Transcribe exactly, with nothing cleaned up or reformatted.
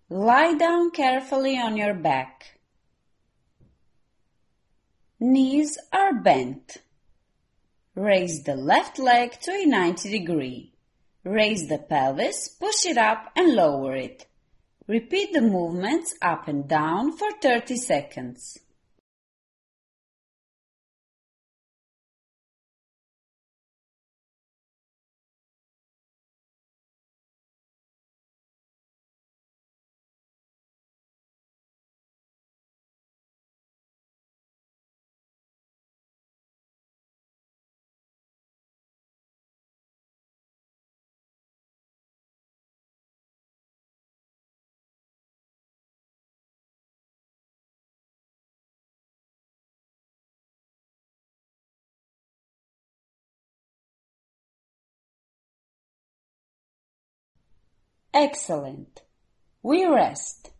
Lie down carefully on your back. Knees are bent. Raise the left leg to a ninety degree. Raise the pelvis, push it up and lower it. Repeat the movements up and down for thirty seconds. Excellent. We rest.